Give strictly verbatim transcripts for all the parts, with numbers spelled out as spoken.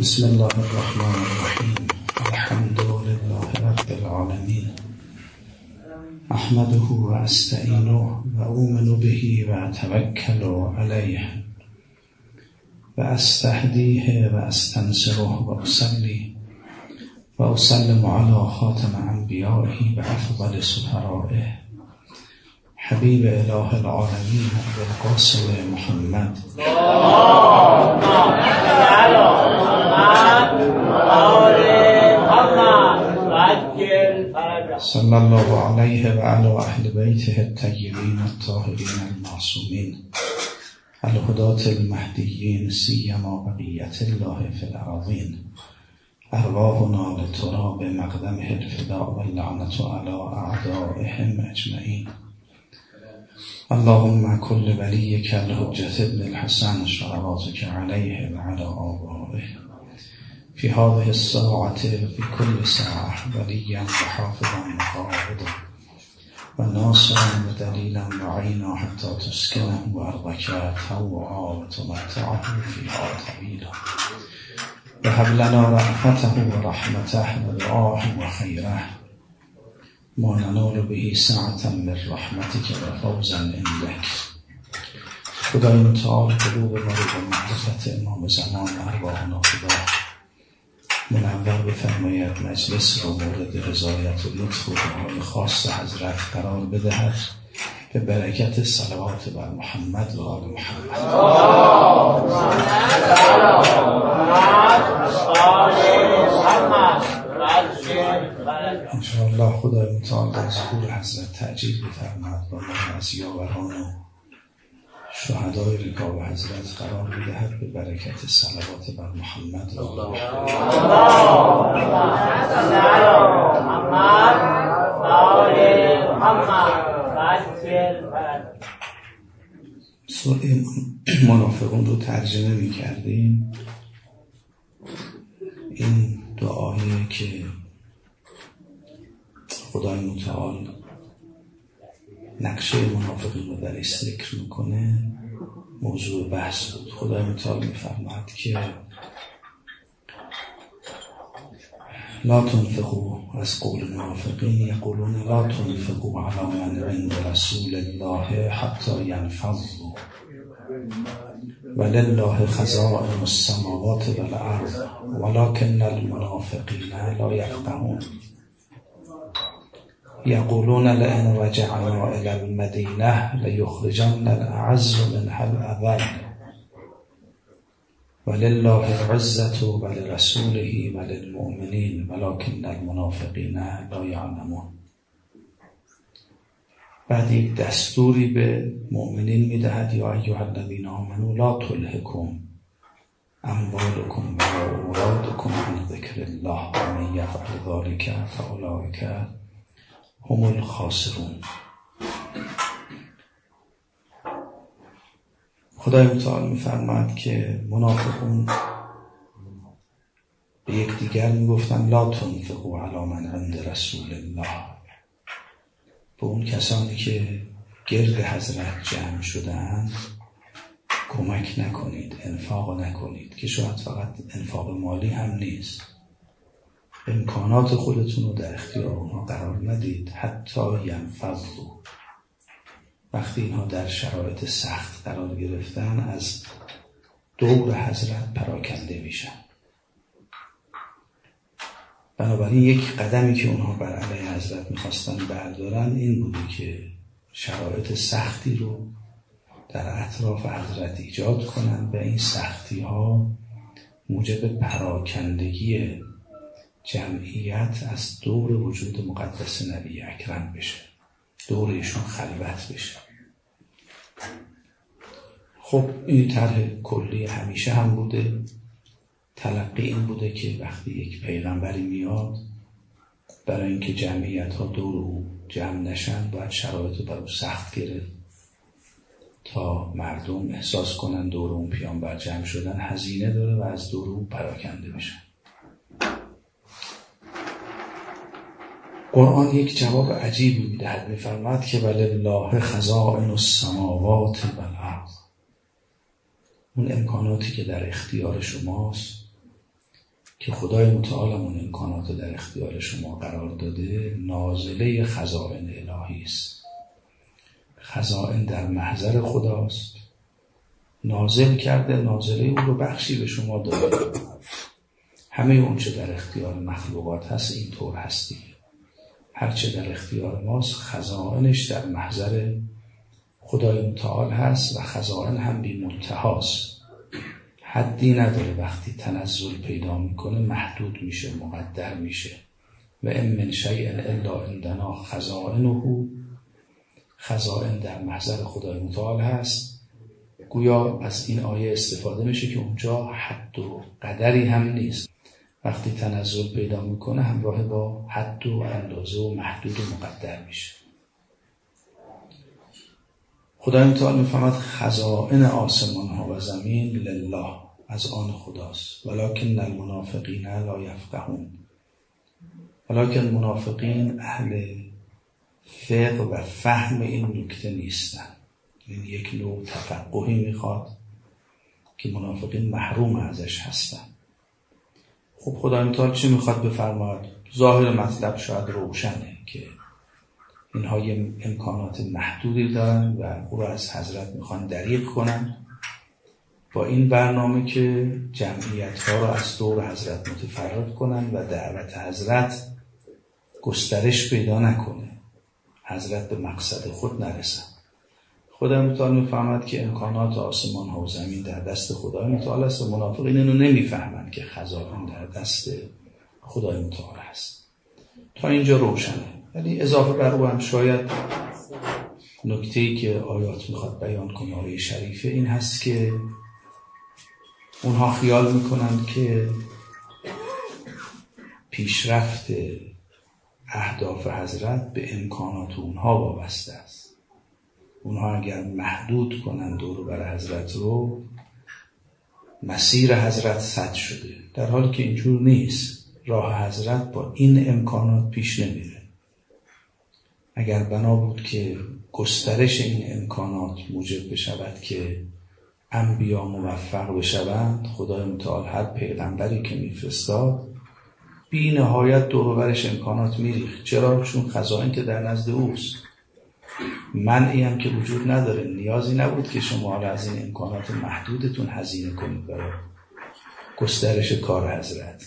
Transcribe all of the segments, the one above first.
بسم الله الرحمن الرحیم. الحمد لله رب العالمین. احمده و استعینه و اؤمن به و اتوکل علیه و استهدیه و استنصره و اصلی و اسلم علی خاتم انبیائه و افضل سفرائه حبیب اله العالمین ابوالقاسم محمد صلی الله علیه و علی اهل بیته الطیبین الطاهرین المعصومین الهداة المهدیین سیما بقیة الله فی الارضین ارواحنا لتراب مقدمه الفداء واللعنة علی اعدائهم اجمعین. اللهم كل وليك الحجة ابن الحسن صلواتك عليه وعلى آبائه في هذه الساعة وفي كل ساعة وليا وحافظا وقائدا وناصرا ودليلا وعينا حتى تسكنه وأرضك طوعا وتمتعه فيها طويلا وهب لنا رأفته ورحمته ودعاه وخيره ما ننال به ساعة من رحمتك وفوزا عندك. خدای متعال قلوب ما رو به معرفت امام زمان ارواحنا فدا منور بفرماید، مجلس رو مورد رضایت و لطف و دعای خاص حضرت قرار بدهد به برکت صلوات بر محمد و آل محمد. انشاءالله خدای متعال در ظهور حضرت تعجیل بفرماید و ما از یاوران و شهدای رکاب حضرت قرار بدهد به برکت صلوات بر محمد و آل محمد. سوره منافقون رو ترجمه می کردیم. این دعایی که خدای متعال نقشه منافقین رو درش ذکر میکنه موضوع بحث بود. خدای متعال میفرماید که لا تنفقوا، از قول منافقین یقولون لا تنفقوا علی من عند رسول الله حتی ینفضوا ولله خزائن السماوات والارض ولكن المنافقین لا یفقهون یقولون لئن رجعنا الى المدینه لیخرجن الاعز منها الاذل ولله العزة ولرسوله وللمؤمنین ولكن المنافقین لا یعلمون. بعد یک دستوری به مؤمنین میدهد یا ایها الذین آمنوا لا تلهکم اموالکم ولا اولادکم عن ذکر الله و من یفعل ذلک فاولئک هم الخاسرون. خدای متعال میفرماید که منافقون به یک دیگر میگفتن لا تنفقوا علی من عند رسول الله، به اون کسانی که گرد حضرت جمع شدند کمک نکنید، انفاق نکنید، که شاید فقط انفاق مالی هم نیست، امکانات خودتون رو در اختیار اونها قرار ندید حتی ینفضوا، وقتی اینها در شرایط سخت قرار گرفتن از دور حضرت پراکنده میشن. بنابراین یک قدمی که اونها بر علیه حضرت میخواستن بردارن این بوده که شرایط سختی رو در اطراف حضرت ایجاد کنن و این سختی ها موجب پراکندگی جمعیت از دور وجود مقدس نبی اکرم بشه، دور ایشون خلوت بشه. خب این طرح کلی همیشه هم بوده. تلقی این بوده که وقتی یک پیغمبری میاد، برای اینکه جمعیت ها دور او جمع نشن باید شرایط بر او سخت گرفت تا مردم احساس کنن دور اون پیامبر جمع شدن هزینه داره و از دور او پراکنده بشن. قرآن یک جواب عجیبی میدهد، میفرماید که ولله خزائن السماوات والارض، اون امکاناتی که در اختیار شماست که خدای متعال اون امکانات در اختیار شما قرار داده نازله خزائن الهی است. خزائن در محضر خداست، نازل کرده، نازله اون رو بخشی به شما داده. همه اون چه در اختیار مخلوقات هست اینطور هستی. هر چه در اختیار ماست خزائنش در محضر خدای متعال هست و خزائن هم بی منتهاست، حدی نداره. وقتی تنزل پیدا میکنه محدود میشه، مقدر میشه. و ان من شیء الا عندنا خزائنه، خزائن در محضر خدای متعال هست. گویا از این آیه استفاده میشه که اونجا حد و قدری هم نیست. وقتی تنزل پیدا میکنه همراه با حد و اندازه و محدود و مقدر میشه. خدای متعال میفهمد خزائن آسمان ها و زمین لله، از آن خداست. ولکن المنافقین لا یفقهون، ولکن منافقین اهل فقه و فهم این نکته نیستن. این یک نوع تفقهی میخواد که منافقین محروم ازش هستن. خب خدای متعال چی میخواد بفرماید؟ ظاهر مطلب شاید روشنه که اینها یه امکانات محدودی دارن و او را از حضرت میخوان دریغ کنن با این برنامه که جمعیت ها را از دور حضرت متفرق کنن و دعوت حضرت گسترش پیدا نکنه، حضرت به مقصد خود نرسن. خدای متعال میفهمد که امکانات آسمان ها و زمین در دست خدای متعال است و منافقین اینو نمیفهمند که خزائن در دست خدای متعال است. تا اینجا روشنه. ولی اضافه بر او هم شاید نکته‌ای که آیات میخواد بیان کنه، آیه شریفه، این هست که اونها خیال میکنند که پیشرفت اهداف حضرت به امکانات اونها وابسته است. اونها اگر محدود کنند دور بر حضرت رو، مسیر حضرت سد شده، در حالی که اینجور نیست. راه حضرت با این امکانات پیش نمیره. اگر بنا بود که گسترش این امکانات موجب بشود که انبیا موفق بشوند، خدای متعال هر پیغمبری که میفرستاد بی نهایت دور و برش امکانات میریخت. چرا؟ چون خزائن که در نزد اوست. منعی هم که وجود نداره. نیازی نبود که شما از این امکانات محدودتون هزینه کنید برای گسترش کار حضرت.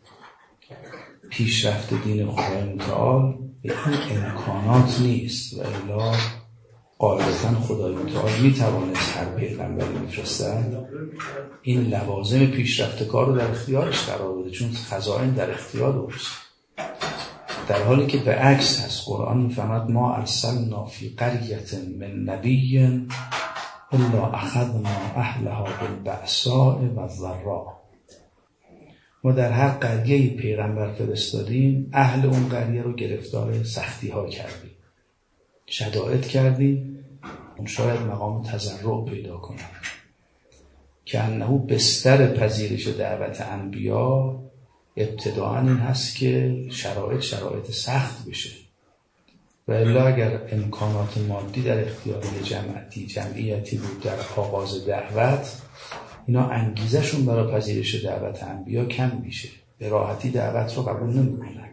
پیشرفت دین خدای متعال به این امکانات نیست و الا قاعدتاً خدای متعال میتوانست هر پیغمبری میفرستد این لوازم پیشرفت کار رو در اختیارش قرار بده، چون خزائن در اختیار اوست. در حالی که به عکس هست. قرآن میفهمد ما ارسلنا فی قریة من نبی الا اخذنا اهلها بالبأساء والضراء. ما در هر قریه‌ای پیغمبر فرستادیم، اهل اون قریه رو گرفتار سختی ها کردیم، شدائد کردیم. اون شاید مقام تضرع پیدا کنه که انه بستر پذیرش دعوت انبیا ابتداعاً این هست که شرایط شرایط سخت بشه. و الا اگر امکانات مادی در اختیار جمعیتی جمعیتی بود در آغاز دعوت، اینا انگیزشون برای پذیرش دعوت انبیا کم میشه، به راحتی دعوت رو قبول نمیکنن.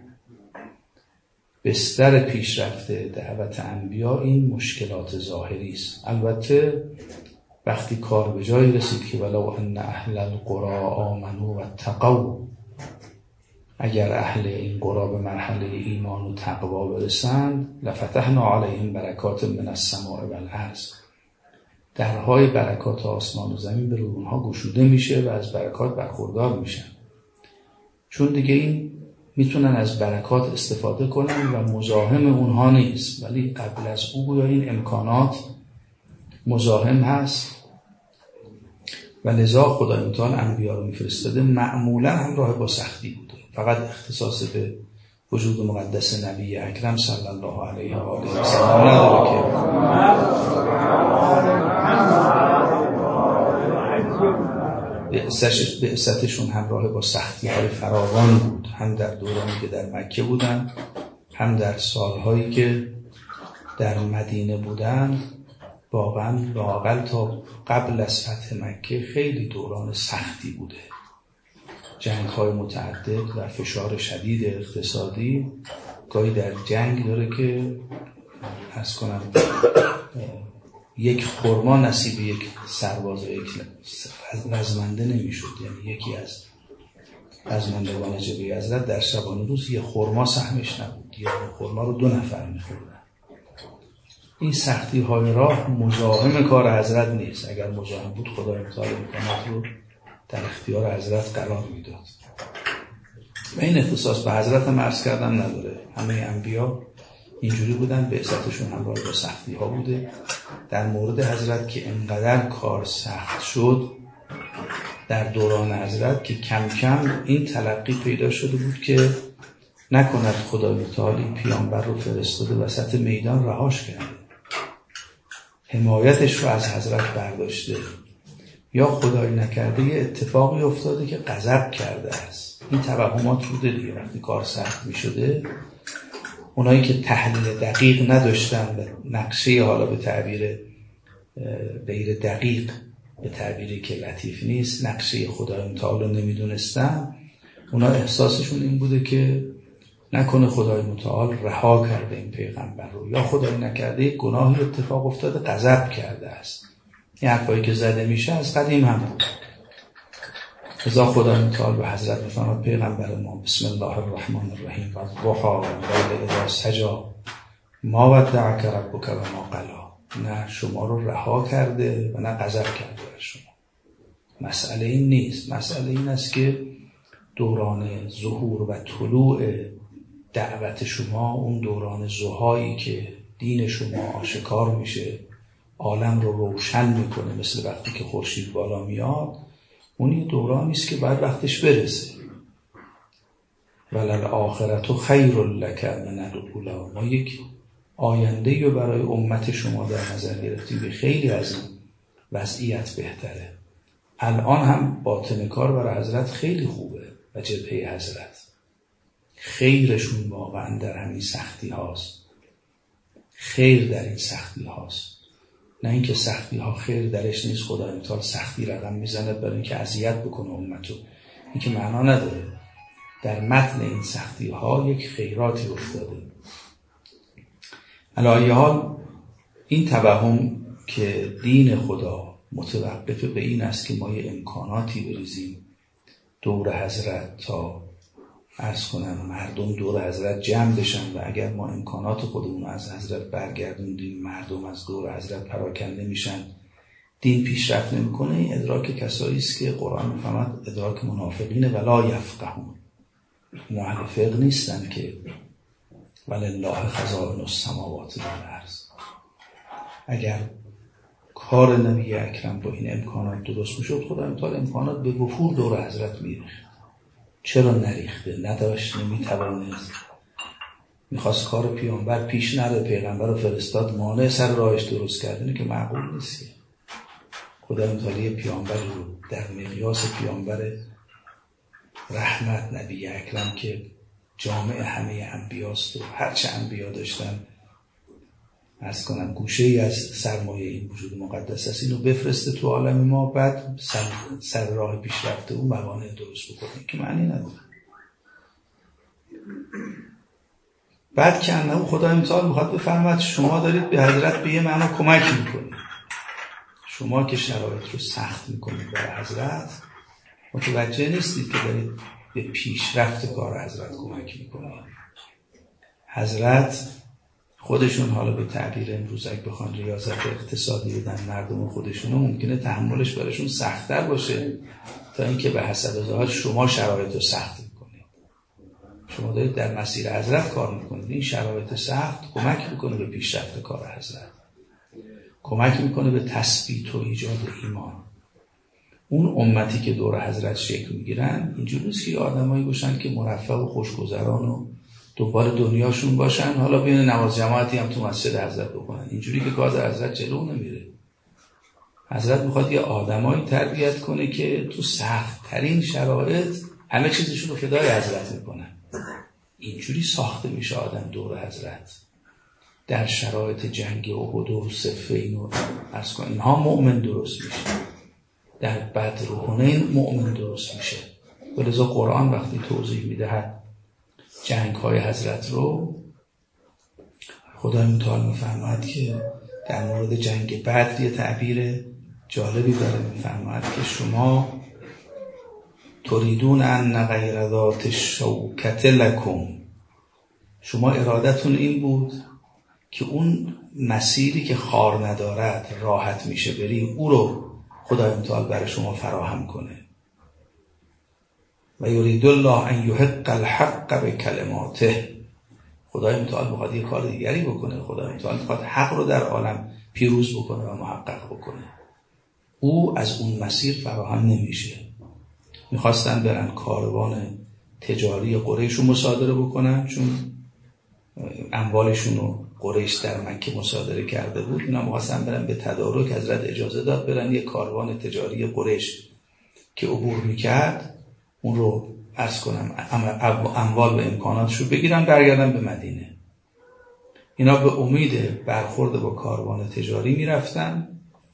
بستر پیشرفت دعوت انبیا این مشکلات ظاهری است. البته وقتی کار به جایی رسید که ولو ان اهل القرى آمنوا واتقوا، اگر اهل این قرى به مرحله ایمان و تقوا برسند، لفتحنا علیهم برکات من السماء والارض، درهای برکات آسمان و زمین به روی اونها گشوده میشه و از برکات برخوردار میشن. چون دیگه این میتونن از برکات استفاده کنن و مزاحم اونها نیست. ولی قبل از او گویا این امکانات مزاحم هست و لذا خدای متعال انبیا رو میفرستاده، معمولا همراه با سختی بوده. فقط اختصاص به وجود مقدس نبی اکرم صلی الله علیه و آله و سلم نداره که بعثتشون همراه با سختی های فراوان بود، هم در دورانی که در مکه بودن، هم در سالهایی که در مدینه بودن. واقعا واقعا تا قبل از فتح مکه خیلی دوران سختی بوده جنگ‌های متعدد و فشار شدید اقتصادی گاهی در جنگ داره که عرض کنم یک خرما نصیب یک سرباز و یک رزمنده نمیشد. یعنی یکی از رزمندگان جبهه حضرت در شبانه روز یک خرما سهمش نبود، یا خرما رو دو نفر میخوردن. این سختی های راه مزاحم کار حضرت نیست. اگر مزاحم بود خدای متعال امکانات رو در اختیار حضرت قرار میداد. و این اختصاص به حضرت هم عرض کردم نداره. همه انبیا اینجوری بودن، بعثتشون همراه با سختی ها بوده. در مورد حضرت که انقدر کار سخت شد در دوران حضرت که کم کم این تلقی پیدا شده بود که نکند خدای متعال این پیامبر رو فرستاده وسط میدان رهاش کرده، حمایتش رو از حضرت برداشته، یا خدای نکرده یه اتفاقی افتاده که غضب کرده است. این توهمات بوده دیگه. وقتی کار سخت می شده اونایی که تحلیل دقیق نداشتن و نقشه، حالا به تعبیر غیر دقیق، به تعبیری که لطیف نیست، نقشه خدای متعال رو نمیدونستن، اونا احساسشون این بوده که نکنه خدای متعال رها کرده این پیغمبر رو، یا خدای نکرده گناهی اتفاق افتاده غضب کرده است. این حرفایی که زده میشه از قدیم هم بود. ازا خدای متعال به حضرت میفرماد پیغمبر ما بسم الله الرحمن الرحیم و الضحی واللیل اذا سجی ما ودعک ربک و ما قلی. نه شما رو رها کرده و نه غضب کرده بر شما. مسئله این نیست. مسئله این است که دوران ظهور و طلوع دعوت شما، اون دوران ضحایی که دین شما آشکار میشه، عالم رو روشن میکنه، مثل وقتی که خورشید بالا میاد، اون یه دورانی است که بعد وقتش برسه. وللآخرة خیر لک من الاولی. ما یک آینده رو برای امت شما در نظر گرفتیم که خیلی از این وضعیت بهتره. الان هم باطن کار برای حضرت خیلی خوبه و جبهه حضرت خیرشون واقعا در همین سختی هاست. خیر در این سختی هاست، نه اینکه سختی ها خیر درش نیست. خدای متعال سختی رقم میزنه برای اینکه اذیت بکنه امتو. این که معنا نداره. در متن این سختی ها یک خیراتی افتاده. علی حال این توهم که دین خدا متوقف به این است که ما یه امکاناتی بریزیم دور حضرت تا عرض کنم مردم دور حضرت جمع بشن، و اگر ما امکانات خودمون از حضرت برگردوندیم مردم از دور حضرت پراکنده میشن، دین پیشرفت نمیکنه. این ادراک کسایی است که قرآن میفهمد ادراک منافقین ولا یفقهون. اهل فقه نیستن که ولله خزائن السماوات والارض. اگر کار نبی اکرم با این امکانات درست میشد، خدای متعال امکانات به وفور دور حضرت میریخت. چرا نریخته؟ نداشت، نمیتوانست. میخواست کار پیامبر پیش نره، پیغمبر رو فرستاد، مانع سر راهش درست کرد. اینه که معقول نیست. خدای متعال پیامبر رو در مقیاس پیامبر رحمت نبی اکرم که جامع همه انبیاست و هرچه انبیا داشتن از کنم گوشه ای از سرمایه این وجود مقدس است، اینو بفرسته تو عالم ما، بعد سر, سر راه پیشرفته اون موانع درست بکنه که معنی نداره. بعد که انه خدای متعال میخواد بفرماد شما دارید به حضرت به یه معنا کمک میکنید. شما که شرایط رو سخت میکنید برای حضرت متوجه نیستید که دارید به پیشرفت کار حضرت کمک میکنید. حضرت خودشون حالا به تعبیر امروز اگه بخوان ریاضت اقتصادی بدن مردم خودشونو، ممکنه تحملش براشون سخت‌تر باشه تا اینکه به حسب ظاهر شما شرایط رو سخت میکنید. شما دارید در مسیر حضرت کار میکنید. این شرایط سخت کمک میکنه به پیشرفت کار حضرت، کمک میکنه به تثبیت و ایجاد ایمان. اون امتی که دور حضرت شکل میگیرن اینجوریه که آدمایی باشن که مرفه و خوشگذران و دنبال دنیاشون باشن، حالا بین نماز جماعتی هم تو مسجد حضرت بکنن. اینجوری که کار در حضرت جلو نمیره. حضرت میخواد یه آدمایی تربیت کنه که تو سخت ترین شرایط همه چیزشون رو فدای حضرت میکنن. اینجوری ساخته میشه آدم دور حضرت. در شرایط جنگ احد و صفین و از کن اینها مؤمن درست میشه. در بدر و حنین مؤمن درست میشه. ولذا قرآن وقتی توضیح میدهد جنگ های حضرت رو، خدای متعال میفرماید که در مورد جنگ بدر یه تعبیر جالبی داره، میفرماید که شما تریدون ان غیر ذات الشوکة لکم، شما ارادتون این بود که اون مسیری که خار ندارد راحت میشه بری، او رو خدای متعال برای شما فراهم کنه. و یرید الله ان یحق الحق بکلماته، خدای متعال میخواد یه کار دیگری بکنه، خدای متعال میخواد حق رو در عالم پیروز بکنه و محقق بکنه. او از اون مسیر فراهم نمیشه. میخواستن برن کاروان تجاری قریش رو مصادره بکنن، چون اموالشون رو قریش در مکه مصادره کرده بود. اینا میخواستن برن به تدارک، حضرت اجازه داد برن یه کاروان تجاری قریش که عبور میکرد اون رو عرض کنم اموال و امکاناتش رو بگیرن برگردن به مدینه. اینا به امید برخورد با کاروان تجاری میرفتن.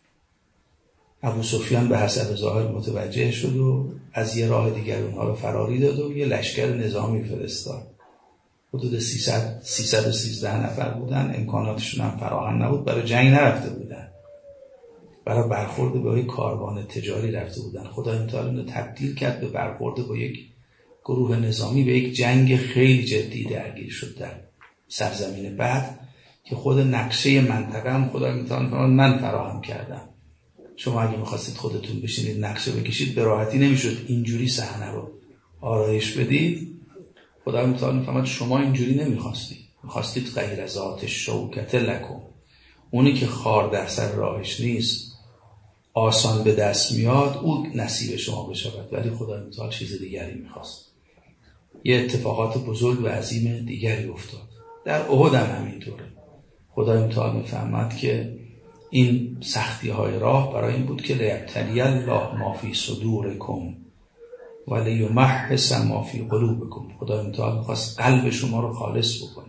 ابو سفیان به حسب ظاهر متوجه شد و از یه راه دیگر اونها رو فراری داد و یه لشکر نظامی فرستاد. حدود سیصد سیصد و سیزده نفر بودن، امکاناتشون هم فراهم نبود، برای جنگ نرفته بودن، برای برخورد با یک کاروان تجاری رفته بودن. خدای متعال اینو تبدیل کرد به برخورد با یک گروه نظامی، به یک جنگ خیلی جدی درگیر شد در سرزمین بعد که خود نقشه منطقه هم خدای متعال من فراهم کردم. شما اگه میخواستید خودتون بشینید نقشه بکشید به راحتی نمیشد اینجوری صحنه رو آرایش بدید. خدای متعال میفهمد شما اینجوری نمیخواستید، میخواستید غیر ذات الشوکة لکم، اونی که خار در سر راهش نیست، آسان به دست میاد، او نصیب شما بشود. ولی خدای متعال چیز دیگری میخواست. یه اتفاقات بزرگ و عظیم دیگری افتاد. در احد هم همینطوره. خدای متعال میفهمد که این سختی های راه برای این بود که لیبتلی الله ما فی صدورکم و لیمحص ما فی قلوبکم. خدای متعال میخواست قلب شما رو خالص بکنه.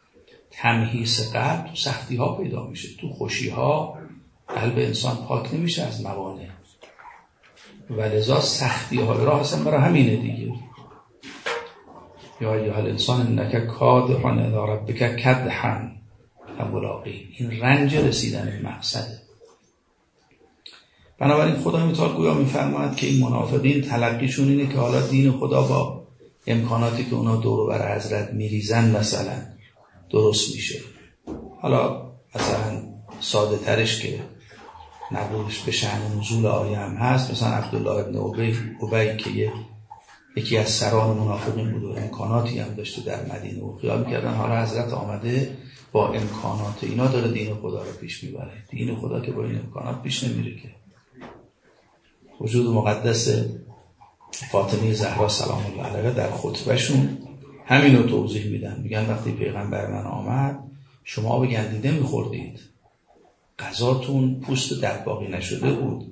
تمحیص قلب تو سختی ها پیدا میشه، تو خوشی ها قلب انسان پاک نمیشه از موانع، ولذا سختی های راه اصلا برای همینه دیگه. یا ایها الانسان انک کادح الی ربک کدحا فملاقیه، این رنج رسیدن به مقصده. بنابراین خدای متعال گویا میفرماید که این منافقین تلقیشون اینه که حالا دین خدا با امکاناتی که اونا دور و بر حضرت میریزن مثلا درست میشه. حالا مثلا ساده ترش که نقولش به شأن نزول آیه هم هست، مثلا عبدالله ابن ابی ابی که یه یکی از سران منافقین بود و امکاناتی هم داشته در مدینه و خیال میکردن حالا حضرت آمده با امکانات اینا داره دین خدا رو پیش میبره. دین خدا که با این امکانات پیش نمیره که. وجود مقدس فاطمه زهرا سلام الله علیها در خطبهشون همین رو توضیح میدن. میگن وقتی پیغمبر من آمد شما به گندیده میخوردید، غذاتون پوست دباغی نشده بود،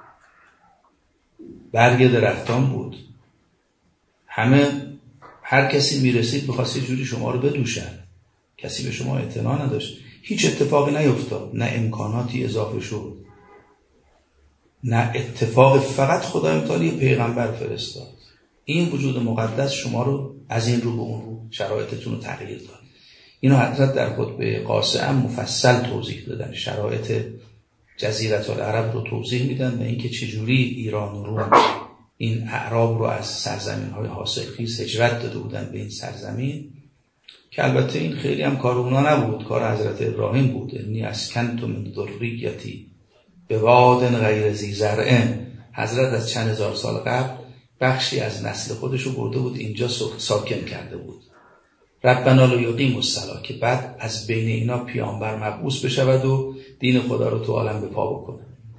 برگ درختان بود، همه هر کسی میرسید بخواست یه جوری شما رو بدوشن، کسی به شما اعتنا نداشت. هیچ اتفاقی نیفتاد، نه امکاناتی اضافه شد، نه اتفاق، فقط خدای متعال پیغمبر فرستاد. این وجود مقدس شما رو از این رو به اون رو شرایطتون رو تغییر داد. اینو حضرت در خطبه قاصعه مفصل توضیح دادن. شرایط جزیره العرب رو توضیح میدن و اینکه چجوری ایران و روم این اعراب رو از سرزمین‌های حاصلخیز هجرت داده بودن به این سرزمین، که البته این خیلی هم کار اونا نبود، کار حضرت ابراهیم بود. انی اسکنت من ذریتی بواد غیر ذی زرع. حضرت از چند هزار سال قبل بخشی از نسل خودش رو برده بود اینجا ساکن کرده بود. ربنا لیقیموا الصلاة، که بعد از بین اینا پیامبر مبعوث بشود و دین خدا رو تو عالم به پا بکنه.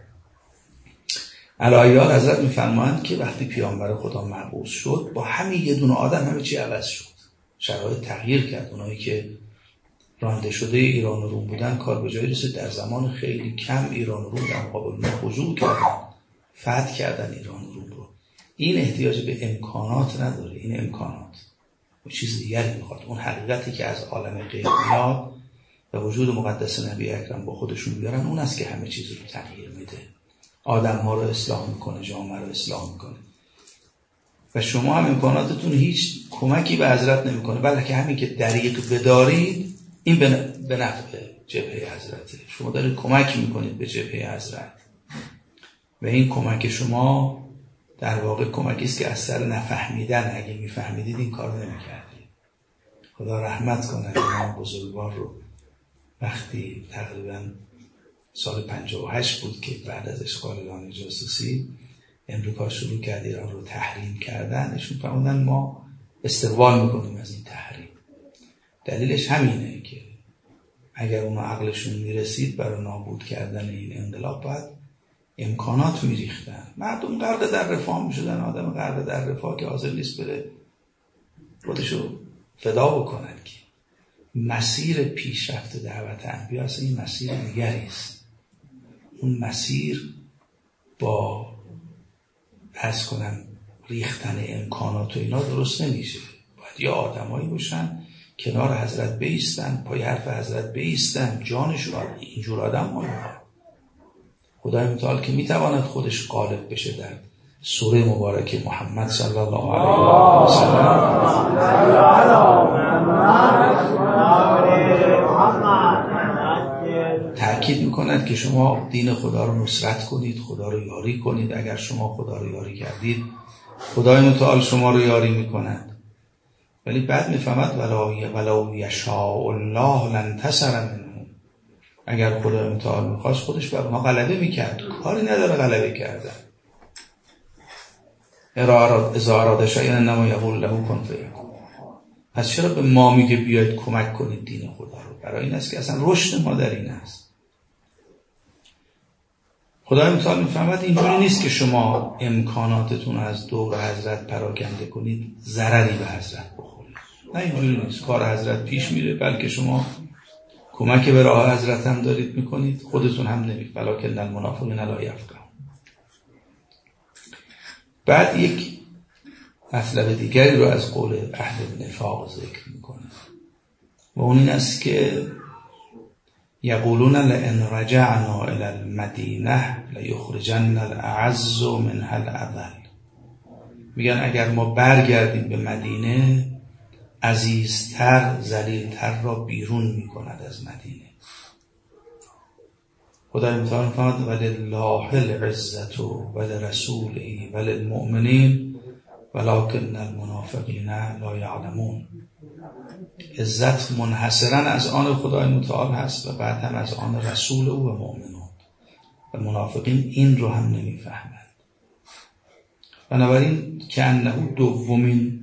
علایال حضرت میفرمایند که وقتی پیامبر خدا مبعوث شد با همین یه دونه آدم همه چی عوض شد، شرایط تغییر کرد. اونایی که رانده شده ایران و روم بودن کار به جایی رسید در زمان خیلی کم ایران و روم در مقابل ما خضوع کردن، فتح کردن ایران و روم رو. این احتیاج به امکانات نداره، این امکانات و چیز دیگری میخواد. اون حقیقتی که از عالم غیب میاد و وجود مقدس نبی اکرم با خودشون بیارن، اون است که همه چیز رو تغییر میده، آدم ها رو اصلاح میکنه، جامعه رو اصلاح میکنه. و شما هم امکاناتتون هیچ کمکی به حضرت نمیکنه، بلکه همین که دریغ بدارید این به نفع جبهه حضرته. شما دارید کمک میکنید به جبهه حضرت و این کمک شما در واقع کمکی است که از سر نفهمیدن، اگه میفهمیدید این کار نمیکردید. خدا رحمت کنه امام بزرگوار رو. وقتی تقریبا سال پنجاه و هشت بود که بعد از اشغال لانه جاسوسی امریکا شروع کرد ایران رو تحریم کردن، ایشون فرمودن ما استقبال میکنیم از این تحریم. دلیلش همینه که اگر اون عقلشون میرسید برای نابود کردن این انقلاب باید امکانات میریختن. مردم غرق در رفاه میشدن. آدم غرق در رفاه که حاضر نیست بره خودشو فدا بکنن که مسیر پیشرفت دعوت انبیا اصلا این مسیر دیگری است. اون مسیر با عرض کنم ریختن امکانات و اینا درست نمیشه. باید یا آدمایی باشن کنار حضرت بایستن، پای حرف حضرت بایستن، جانشو اینجور آدم ما. خدای متعال که میتواند خودش غالب بشه در سوره مبارکه محمد صلی الله علیه و سلم تأکید میکند که شما دین خدا رو نصرت کنید، خدا رو یاری کنید. اگر شما خدا رو یاری کردید خدای متعال شما رو یاری میکند. ولی بعد میفهمد ولو یشاء الله لانتصر منهم. اگر خدای متعال میخواست خودش بر ما غلبه میکرد. کاری نداره غلبه کردن. اذا اراد شیئا انما یقول له کن فیکون. پس چرا به ما میگه بیاید کمک کنید دین خدا رو؟ برای این است که اصلا رشد ما در این است. خدای متعال میفهمد اینجوری نیست که شما امکاناتتون از دور حضرت پراکنده کنید ضرری به حضرت بخورید. نه اینجوری نیست. کار حضرت پیش میره، بلکه شما کمک به راه حضرت هم دارید میکنید، خودتون هم نمید. ولکن المنافقین لا یفقهون. بعد یک مطلب دیگری رو از قول اهل نفاق ذکر میکنه و اون این است که یقولون لئن رجعنا الی المدینه لیخرجن الاعز منها الاذل. میگن اگر ما برگردیم به مدینه عزیزتر ذلیلتر را بیرون میکند از مدینه. خدای متعال فرمود ولله العزة ولرسوله وللمؤمنین ولکن المنافقین لا یعلمون. عزت منحصرا از آن خدای متعال هست و بعد هم از آن رسول او و مؤمنون، و منافقین این رو هم نمیفهمند. بنابراین که انه دومین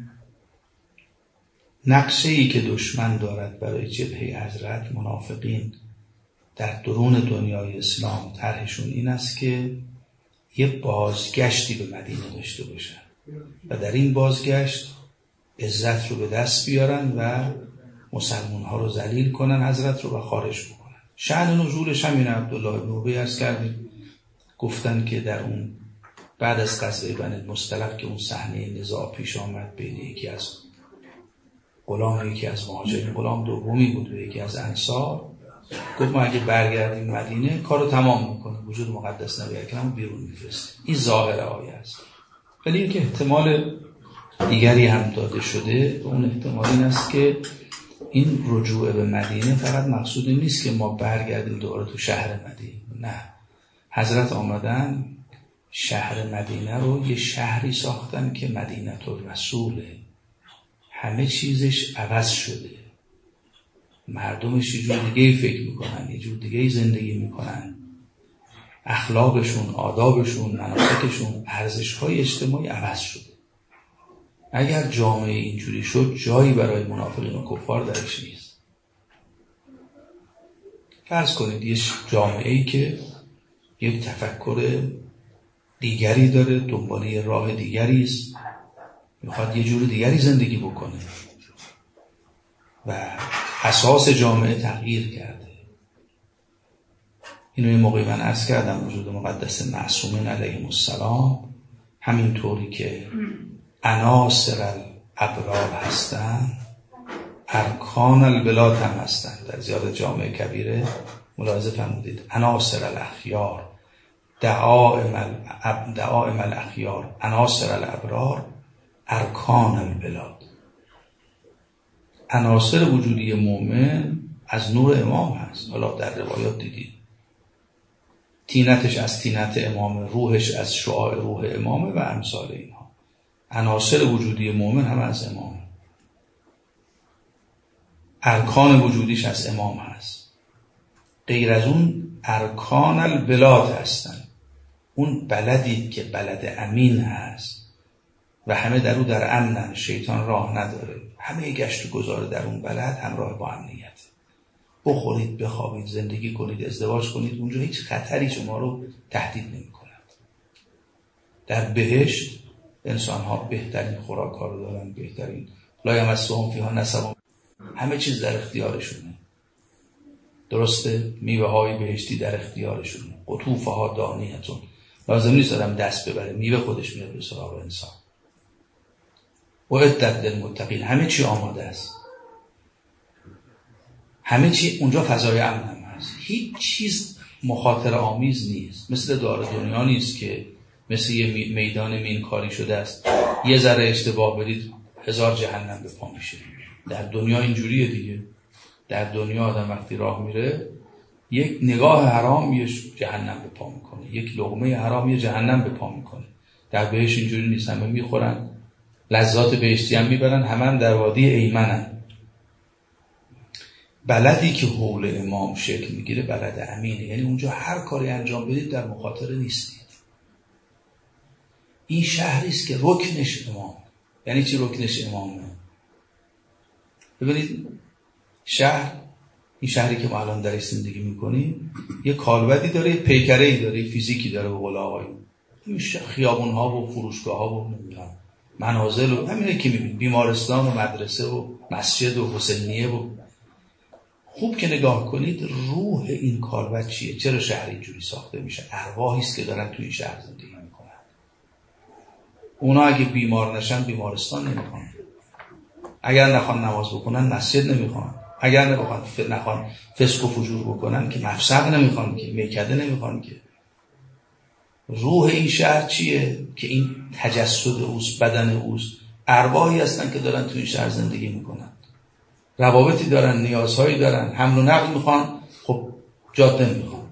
نقشه‌ای که دشمن دارد برای جبهه حضرت، منافقین در درون دنیای اسلام طرحشون این است که یه بازگشتی به مدینه داشته باشن و در این بازگشت عزت رو به دست بیارن و مسلمان ها رو ذلیل کنن، حضرت رو و خارج بکنن. شأن نزولش همین عبدالله بن ابی عرض کردیم، گفتن که در اون بعد از غزوه بنی المصطلق که اون صحنه نزاع پیش آمد بین یکی از غلام یکی از مهاجرین، غلام دومی بود و یکی از انصار، گفت ما اگه برگردیم مدینه کارو تمام میکنیم، وجود مقدس نبی اکرم بیرون میفرستیم. این ظاهر آیه است. ولی اینکه احتمال دیگری هم داده شده و اون احتمال این است که این رجوع به مدینه فقط مقصود نیست که ما برگردیم دوباره تو شهر مدینه. نه، حضرت آمدن شهر مدینه رو یه شهری ساختن که مدینه الرسوله، همه چیزش عوض شده، مردمش یه جور دیگه فکر میکنن، یه جور دیگه زندگی میکنن، اخلاقشون، آدابشون، مناسکشون، ارزش‌های اجتماعی عوض شده. اگر جامعه اینجوری شد جایی برای منافقین و کفار درش نیست. فرض کنید یه جامعه‌ای که یک تفکر دیگری داره، دنباله راه دیگری است، میخواد یه جور دیگری زندگی بکنه و اساس جامعه تغییر کرده. اینو یه موقعی من عرض کردم، وجود مقدس معصومین علیهم السلام همینطوری که عناصر الابرار هستن، ارکان البلاد هم هستن. در زیاد جامعه کبیره ملاحظه فرمودید عناصر الاخیار، دعائم دعائم الاخیار، عناصر الابرار، ارکان البلاد. عناصر وجودی مومن از نور امام هست. حالا در روایات دیدید تینتش از تینت امامه، روحش از شعاع روح امامه و امثال اینها. عناصر وجودی مومن هم از امام، ارکان وجودیش از امام هست. غیر از اون ارکان البلاد هستن، اون بلدی که بلد امین هست و همه در او در امنن، شیطان راه نداره، همه گشت و گذار در اون بلد همراه با امنیت. بخورید، بخوابید، زندگی کنید، ازدواج کنید، اونجا هیچ خطری شما رو تهدید نمی کند. در بهشت انسان ها بهترین خوراک ها رو دارن، بهترین لا یمسهم فیها نصب، همه چیز در اختیارشونه. درسته؟ میوه های بهشتی در اختیارشونه، قطوفه ها دانیتون، لازم نیست آدم دست ببره، میوه خودش میاد به سراغ انسان. اعدت للمتقین، همه چی آماده است، همه چی اونجا فضای امن هم هست، هیچ چیز مخاطره آمیز نیست. مثل دار دنیا نیست که مثل یه میدان مینکاری شده است، یه ذره اشتباه برید هزار جهنم به پا میشه. در دنیا اینجوریه دیگه. در دنیا آدم وقتی راه میره یک نگاه حرام یه جهنم به پا میکنه، یک لقمه حرام یه جهنم به پا میکنه. در بهشت اینجوری نیست، همه میخورن، لذات بهشتی هم میبرن، همه هم در وادی ایمنن. بلدی که حول امام شکل میگیره بلد امینه، یعنی اونجا هر کاری انجام بدید در مخاطره نیستید. این شهری است که رکنش امام. یعنی چی رکنش امامه؟ ببینید شهر، این شهری که ما الان درش زندگی میکنیم یه کالبدی داره، یه پیکره‌ای داره، یه فیزیکی داره به قول آقایون. این خیابون‌ها و فروشگاه‌ها و نمیدونم منازل و همینه که میبینید، بیمارستان و مدرسه و مسجد و حسینیه و خوب که نگاه کنید روح این کالبد چیه؟ چرا شهر اینجوری ساخته میشه؟ ارواحی است که دارن توی این شهر زندگی میکنن. اونا اگه بیمار نشن بیمارستان نمیخوان، اگر نخوان نماز بکنن مسجد نمیخوان، اگر نخوان نخوان فسق و فجور بکنن که مفسق نمیخوان، که میکده نمیخوان. که روح این شهر چیه؟ که این تجسد اوست، بدن اوست، ارواحی هستن که دارن توی این شهر زندگی میکنن، روابطی دارن، نیازهایی دارن، حمل و نقل میخوان، خب جاده نمیخوان.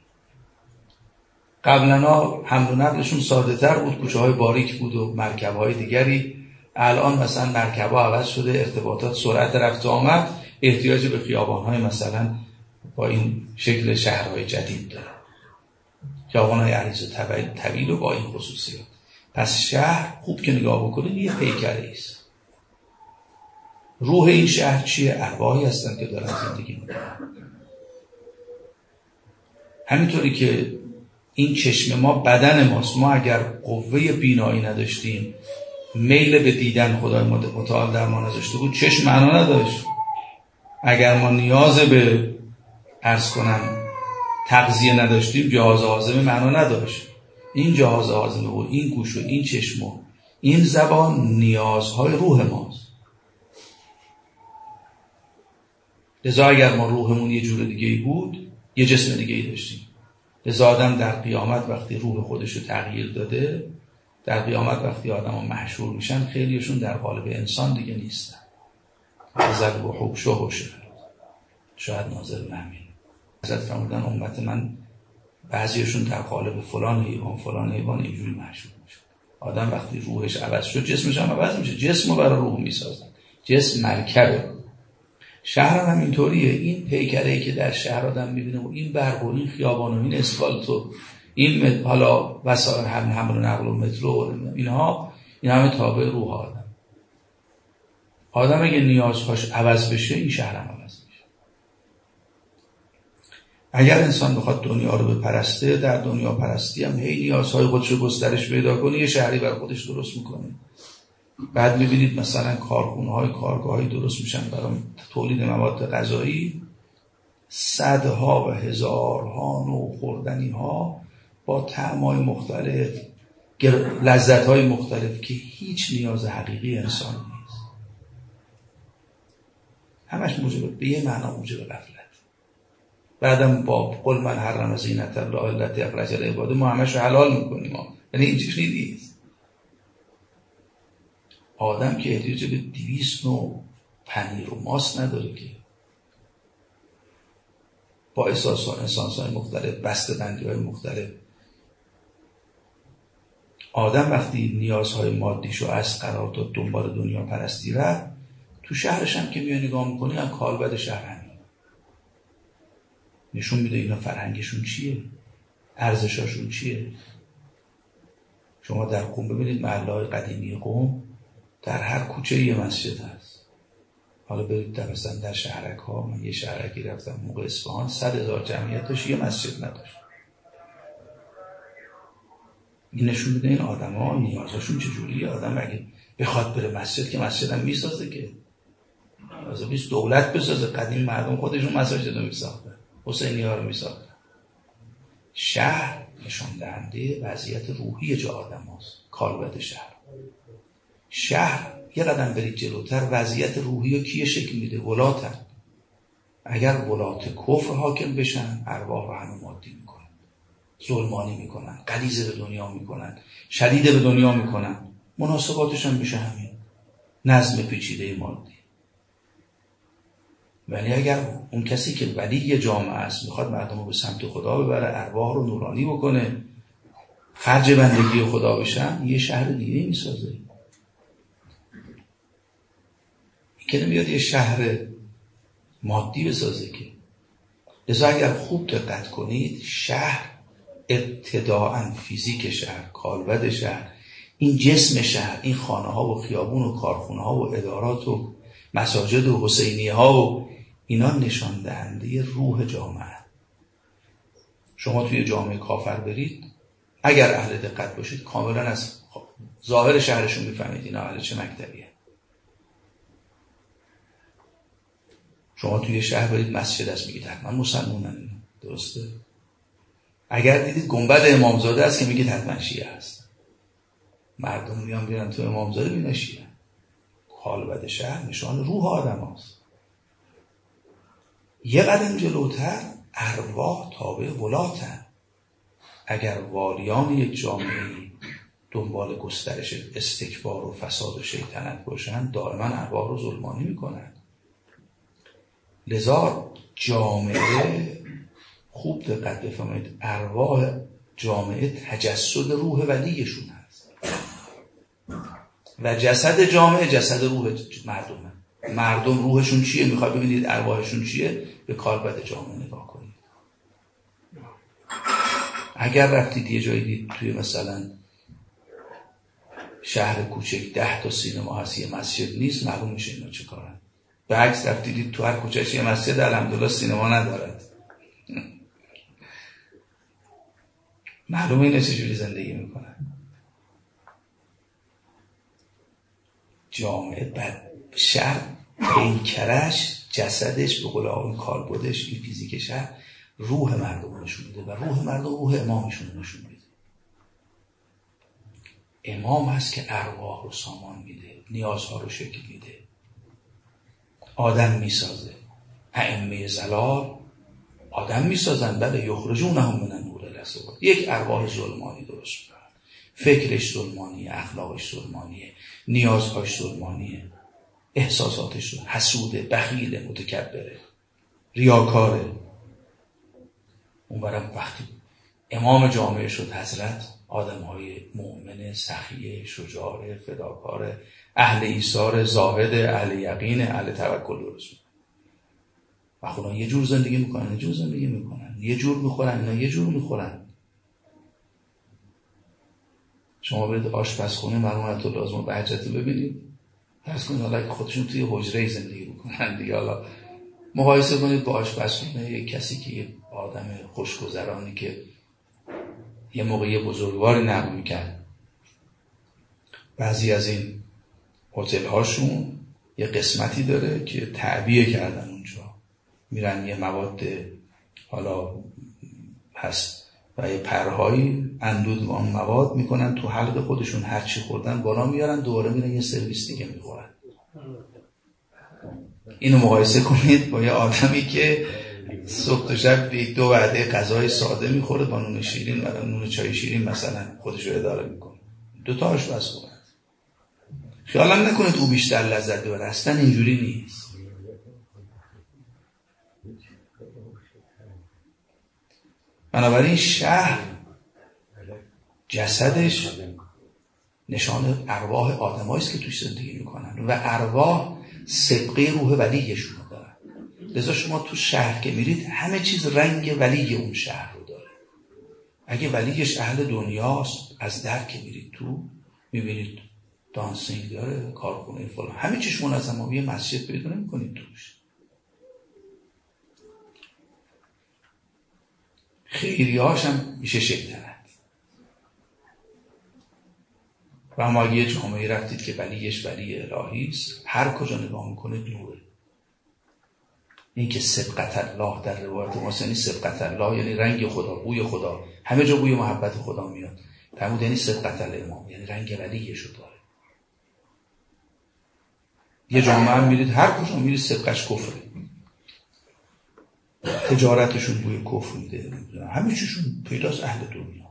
قبلا حمل و نقلشون ساده تر بود، کوچه های باریک بود و مرکب های دیگری. الان مثلا مرکب ها عوض شده، ارتباطات، سرعت رفت و آمد احتیاج به خیابان های مثلا با این شکل شهرهای جدید داره، خیابان های عریض و طویل و با این خصوصیات. پس شهر خوب که نگاه بکنید یه پیکره ایست. روح این شهر چیه؟ ارواحی هستن که دارن زندگی میکنن. همینطوری که این چشم ما بدن ماست، ما اگر قوه بینایی نداشتیم، میل به دیدن خدای متعال در ما نذاشته بود، چشم معنا نداشت. اگر ما نیاز به عرض کنم تغذیه نداشتیم، جهاز هاضمه معنا نداشت. این جهاز هاضمه و این گوش و این چشم و این زبان نیازهای روح ماست. لذا اگر ما روحمون یه جور دیگه ای بود، یه جسم دیگه ای داشتیم. لذا آدم در قیامت وقتی روح خودش رو تغییر داده، در قیامت وقتی آدم ها محشور میشن، خیلیشون در قالب انسان دیگه نیستن. عزت و حبش و حشه شاید ناظر نمین حضرت فرمودن امت من بعضیشون در قالب فلان حیوان فلان حیوان اینجوری محشور میشه. آدم وقتی روحش عوض شد جسمش هم عوض میشه. جسم رو برای روح میسازن. جسم مرکبه. شهر هم اینطوریه. این پیکره‌ای که در شهر آدم میبینه و این برق و این خیابان و این اسفالت و این حالا وسایل هم حمل و نقل و مترو و اینها، این همه تابع روح آدم. آدم اگه نیازهاش عوض بشه این شهر هم عوض میشه. اگر انسان بخواد دنیا رو بپرسته، در دنیا پرستی هم هی نیازهای خودش رو گسترش پیدا کنه، یه شهری برای خودش درست میکنه. بعد میبینید مثلا کارخونه‌های کارگاه‌های درست میشن برای تولید مواد غذایی، صدها و هزارها نوع خوردنی‌ها با طعم‌های مختلف، لذت‌های مختلف که هیچ نیاز حقیقی انسان نیست. همش موجب به یه معنا موجب غفلت. بعدم با قل من حرم زینت الله التی اخرج للعباد ما همش رو حلال میکنیم. یعنی اینجوری نیست. آدم که احتیاج به دویست نوع پنیر و ماست نداره که. با احساس و انسان‌های مختلف، بسته‌بندی‌های مختلف. آدم وقتی نیازهای مادیشو از قرار داد دنبال دنیا پرستی رفت، تو شهرش هم که میای نگاه میکنی هم کالبد شهر همین نشون میده اینا فرهنگشون چیه، ارزشاشون چیه. شما در قم ببینید محله‌های قدیمی قم در هر کوچه یه مسجد هست. حالا برید در مثلا در شهرک ها، من یه شهرکی رفتم موقع اصفهان، صد هزار جمعیت داشت، یه مسجد نداشت. این نشون میده این آدم ها نیازشون چجوریه. آدم اگه بخواد بره مسجد که مسجد هم میسازه که از بیست دولت بسازه. قدیم مردم خودشون مساجد رو میساختن، حسینی ها رو میساختن. شهر نشان دهنده وضعیت روحی جا آدم هاست. کالبد شهر. شهر یه قدم برید جلوتر وضعیت روحی رو کیه شکل میده؟ ولاتن. اگر ولات کفر حاکم بشن ارواح رو همه مادی میکنن، ظلمانی میکنن، غلیظه به دنیا میکنن، شدیده به دنیا میکنن. مناسباتش هم میشه همین نظم پیچیده مادی. ولی اگر اون کسی که ولی جامعه است میخواد مردم رو به سمت خدا ببره، ارواح رو نورانی بکنه، خرج بندگی خدا بشن، یه شهر دیگه میسازه. که نمیاد یه شهر مادی بسازه که. لذا اگر خوب دقت کنید شهر ابتداعاً فیزیک شهر، کالبد شهر، این جسم شهر، این خانه ها و خیابون و کارخونه ها و ادارات و مساجد و حسینی ها و اینا نشان دهنده روح جامعه. شما توی جامعه کافر برید، اگر اهل دقت باشید کاملا از ظاهر شهرشون میفهمید اینا اهل چه مکتبیه. شما توی شهر برید مسجد است میگید حتما مسلمانن، درسته؟ اگر دیدید گنبد امامزاده است که میگید حتما شیعه است. مردم میان بیرن تو امامزاده ببینن شیعه. کالبد شهر نشان روح آدم هاست. یه قدم جلوتر ارواح تابع ولاتن. اگر والیان یک جامعه دنبال گسترش استکبار و فساد و شیطنت باشن دائما ارواح رو ظلمانی میکنن. لذا جامعه خوب دقت بفرمایید، ارواح جامعه تجسد روح ولیشون هست و جسد جامعه جسد روح مردمه. مردم روحشون چیه؟ میخواد ببینید ارواحشون چیه؟ به کالبد جامعه نگاه کنید. اگر رفتید یه جایی دید توی مثلا شهر کوچک ده تا سینما هست یه مسجد نیست، معلوم میشه اینا چه کارن. به عکس رفتید تو هر کوچه‌اش یه مسجد الحمدلله سینما ندارد، معلومه اینا چجوری زندگی میکنن. جامعه بد شهر پیکرش جسدش به قول آقای کالبدش این فیزیک شهر روح مردم نشون میده و روح مردم روح امامشون نشون میده. امام هست که ارواح رو سامان میده، نیازها رو شکل میده، آدم میسازه. ائمه زلال آدم میسازن، بله یخرجونهم من النور الی الظلمات. یک ارواح ظلمانی درست میکنن، فکرش ظلمانیه، اخلاقش ظلمانیه، نیازهاش ظلمانیه، احساساتش ظلمانیه، حسوده، بخیله، متکبره، ریاکاره. اون برم وقتی امام جامعه شد حضرت، آدم‌های مؤمن، سخیه، شجاع، فداکار، اهل ایثار، زاهد، اهل یقین، اهل توکل درست میکنن. و خدا یه جور زندگی میکنن، یه جور زندگی میکنن، یه جور میخورن، اینا یه جور میخورن. شما برید آشپزخونه مرحوم آیت الله بهجتی ببینید، فرض کنید حالا که خودشون توی حجره زندگی میکنن دیگه، حالا مقایسه کنید با آشپزخونه یک کسی که یه آدم خوشگذرانی که یه موقعی بزرگواری نقل میکرد. بعضی از این هتل هاشون یه قسمتی داره که تعبیه کردن، اونجا میرن یه مواد حالا هست و یه پرهایی اندود اون مواد میکنن تو حلق خودشون، هرچی خوردن بالا میارن دوباره میرن یه سرویس دیگه میخورن. اینو مقایسه کنید با یه آدمی که صبح تا شب یک دو وعده غذای ساده میخوره با نون شیرین و نون چای شیرین مثلا خودشو اداره میکنه. دو تا آشپزخونه. خیالم نکنید او بیشتر لذت ببره، اصلا اینجوری نیست. بنابراین شهر جسدش نشان ارواح آدمایی است که توش زندگی میکنن و ارواح سبقه روح ولیشون رو دارن. لذا شما تو شهر که میرید همه چیز رنگ ولی اون شهر رو داره. اگه ولیش اهل دنیاست، از در که میرید تو میبینید دانسینگ داره، کارخونه فلان، همه چیش منظمه. یه مسجد پیدا نمی‌کنید توش. خیریه‌هاش هم میشه شیطنت. و اما اگه یه جامعه رفتید که ولیش ولی الهی است، هر کجا نگاه میکنید نوره. این که سبقت الله در روایت ما یعنی سبقت الله، یعنی رنگ خدا، بوی خدا، همه جا بوی محبت خدا میاد. فرمود یعنی سبقت الامام، یعنی رنگ ولیش رو داره. یه جامعه هم میرید هر کجا میرید سبقش کفره، تجارتشون بوی کفر میده، همه چیشون پیداست اهل دنیا.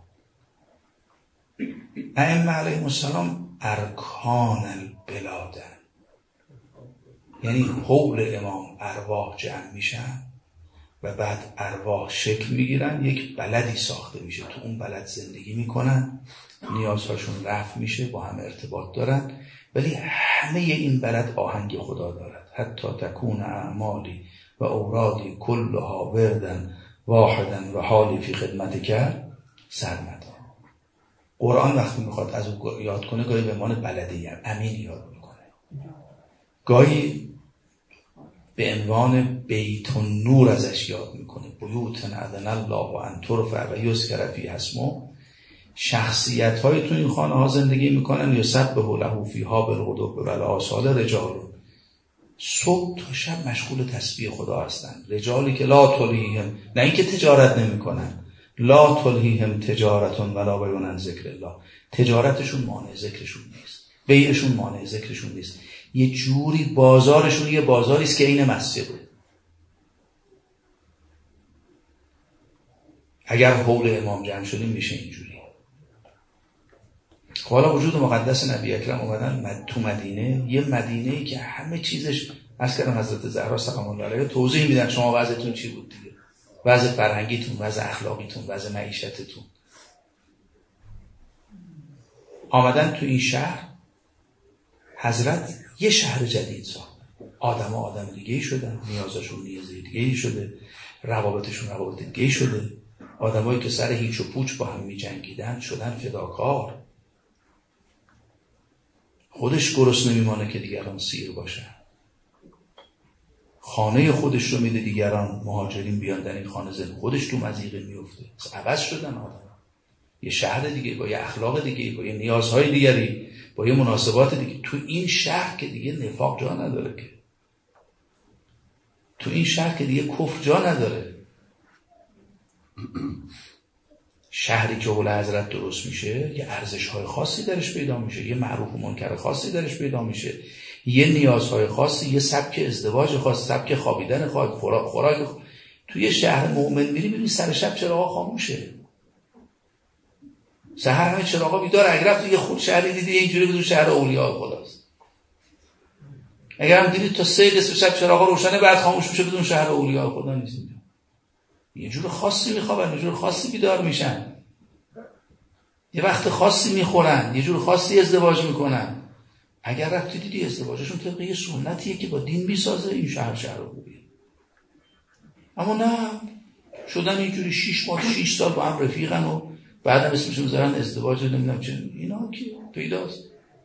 ائمه علیهم السلام ارکان البلادن، یعنی حول امام ارواح جمع میشن و بعد ارواح شکل میگیرن، یک بلدی ساخته میشه، تو اون بلد زندگی میکنن، نیازهاشون رفع میشه، با هم ارتباط دارن، ولی همه این بلد آهنگ خدا دارد. حتی تکون اعمالی و اورادی کلها وردن واحدن و حالی فی خدمت کرد سرمدا. قرآن وقتی میخواد از او یاد کنه گاهی به عنوان بلدی امین یاد میکنه، گاهی به عنوان بیت النور ازش یاد میکنه، بیوت اذن الله و ان ترفع و یذکر فیها اسمه. شخصیت های تو این خانه ها زندگی میکنن، یسبح له فیها بالغدو و الآصال رجال، صبح تا شب مشغول تسبیح خدا هستن. رجالی که لا تلهیهم، نه اینکه تجارت نمیکنن، لا تلهیهم تجارت ولا بیع عن ذکر الله، تجارتشون مانع ذکرشون نیست، بیعشون مانع ذکرشون نیست. یه جوری بازارشون یه بازاری است که این مسجده. اگر حول امام جمع شدیم میشه اینجوری. حالا وجود مقدس نبی اکرم اومدن تو مدینه، یه مدینه‌ای که همه چیزش، از کردم حضرت زهرا سلام الله علیها توضیح میدن شما وضعتون چی بود دیگه، وضع فرهنگیتون، وضع اخلاقیتون، وضع معیشتتون. آمدن تو این شهر، حضرت یه شهر جدید ساخت، آدم ها آدم دیگه‌ای شدن، نیازشون نیاز دیگه‌ای شده، روابطشون روابط دیگه‌ای شده، آدمایی که سر هیچ و پوچ با هم می‌جنگیدن شدن فداکار. خودش گرسنه نمیمانه که دیگران سیر باشن، خانه خودش رو میده دیگران مهاجرین بیان در این خانه زن، خودش تو مضیقه میفته. عوض شدن آدم، یه شهر دیگه با یه اخلاق دیگه، با یه نیازهای دیگری، با یه مناسبات دیگه. تو این شهر که دیگه نفاق جا نداره، که تو این شهر که دیگه کفر جا نداره. شهری که حول حضرت درست میشه، یه ارزش‌های خاصی درش پیدا میشه، یه معروف و منکر خاصی درش پیدا میشه، یه نیازهای خاصی، یه سبک ازدواج خاص، سبک خوابیدن خاص، خوراک خوراک خاص. توی یه شهر مؤمن میری میبینی سر شب چراغا خاموشه، سحر همه چراغا بیدار. اگر رفت یه خود شهری دیدی اینجوری بدون شهر اولیاء خداست. اگر هم دیدی تا سه نصف شب چراغا روشنه بعد خاموش میشه، بدون شهر اولیاء خدا نیست. یه جور خاصی میخوابن، یه جور خاصی بیدار میشن، یه وقت خاصی میخورن، یه جور خاصی ازدواج میکنن. اگر رفتی دیدی ازدواجشون طبق یه سنتیه که با دین میسازه، این شهر شهر خوبیه. اما نه، شدن اینجوری شیش ماه شیش سال با هم رفیقن و بعدم اسمشون میذارن ازدواج نمیدونم چه. اینا که پیداست.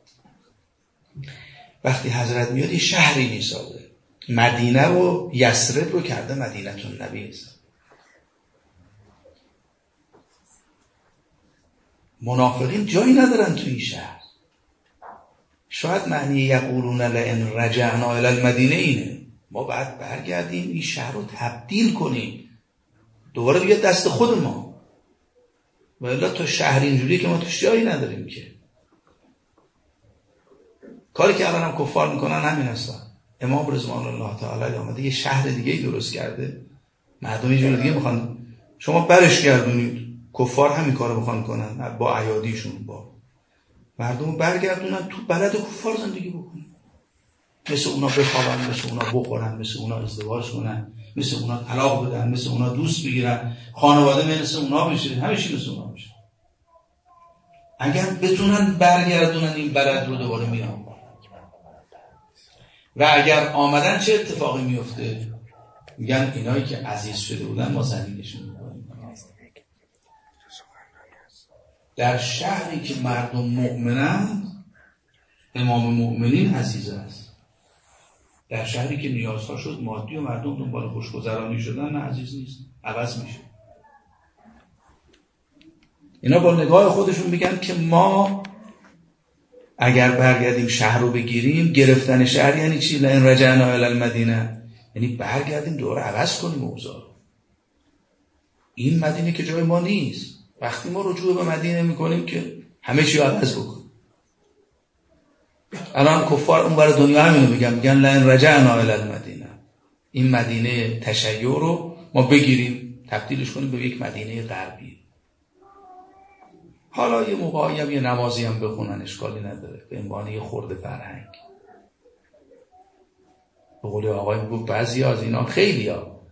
وقتی حضرت میاد یه شهری میسازه، مدینه رو، یثرب رو کرده مدینه النبی است. منافقین جایی ندارن تو این شهر. شاید معنی یقولون لئن رجعنا الی المدینه اینه، ما بعد برگردیم این شهر رو تبدیل کنیم دوباره بیاد دست خود ما، و الا تا شهر اینجوریه که ما توش جایی نداریم. که کاری که الان هم کفار میکنن همین هستن. امام رضوان الله تعالی آمده یه شهر دیگه درست کرده، مردم یه جور دیگه میخوان شما برش گردونید. کفار همین کارو میخوان کنن با عیادیشون، با مردم برگردونن تو بلد کفار زندگی بکنن، مثل اونا بخوابن، مثل اونا بخورن، مثل اونا ازدواج کنن، مثل اونا طلاق بدن، مثل اونا دوست بگیرن، خانواده مثل اونا بشه، همه چی مثل اونا بشه. اگر بتونن برگردونن این بلد رو دوباره میان. و اگر آمدن چه اتفاقی میفته؟ میگن اینایی که عزیز شده بودن ما ذلیلشون میکنیم. در شهری که مردم مؤمنن امام مؤمنین عزیز است. در شهری که نیازها شد مادی و مردم دنبال خوشگذرانی شدن نه عزیز نیست، عوض میشه. اینا با نگاه خودشون میگن که ما اگر برگردیم شهر رو بگیریم، گرفتن شهر یعنی چی؟ لئن رجعنا الی المدینه، یعنی برگردیم دوباره عوض کنیم اوضاع رو. این مدینه که جای ما نیست. وقتی ما رجوع به مدینه میکنیم که همه چی عوض بکنیم. الان کفار اون برای دنیا همینو میگن، میگن لئن رجعنا الی المدینه، این مدینه تشیع رو ما بگیریم تبدیلش کنیم به یک مدینه غربی. حالا یه موقعی هم یه نمازی هم بخونن اشکالی نداره، به عنوان یه خورده فرهنگ. به قول آقای میگفت بعضی از اینا خیلی ها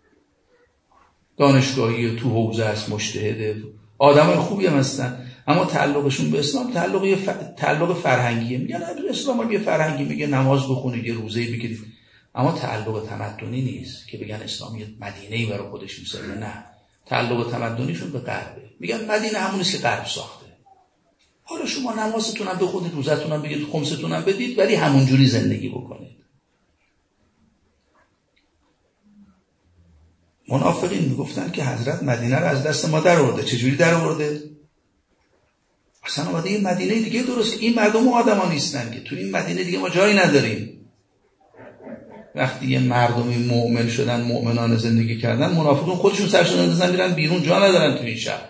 دانشگاهی تو حوزه است، مجتهده، آدمای خوبی هم هستن، اما تعلقشون به اسلام تعلق یه ف... تعلق فرهنگیه. میگن اسلام هم یه فرهنگی، میگه نماز بخونید، یه روزه‌ای بگیرید، اما تعلق تمدنی نیست که بگن اسلام یه مدینه‌ای برای خودش میسازه. نه، تعلق تمدنیشون به غربه. میگن مدینه همونیست که غرب ساخته. حالا شما نمازتون هم بخونید، روزتون هم بگید، خمستون هم بدید، ولی همونجوری زندگی بکنید. منافقین میگفتن که حضرت مدینه رو از دست ما در آورده. چجوری در آورده؟ اصلا اومده یه مدینه دیگه درست. این مردم آدما نیستن که تو این مدینه دیگه ما جایی نداریم. وقتی یه مردمی مؤمن شدن، مؤمنان زندگی کردن، منافقون خودشون سرشون اندازن میرن بیرون، جا ندارن تو این شهر.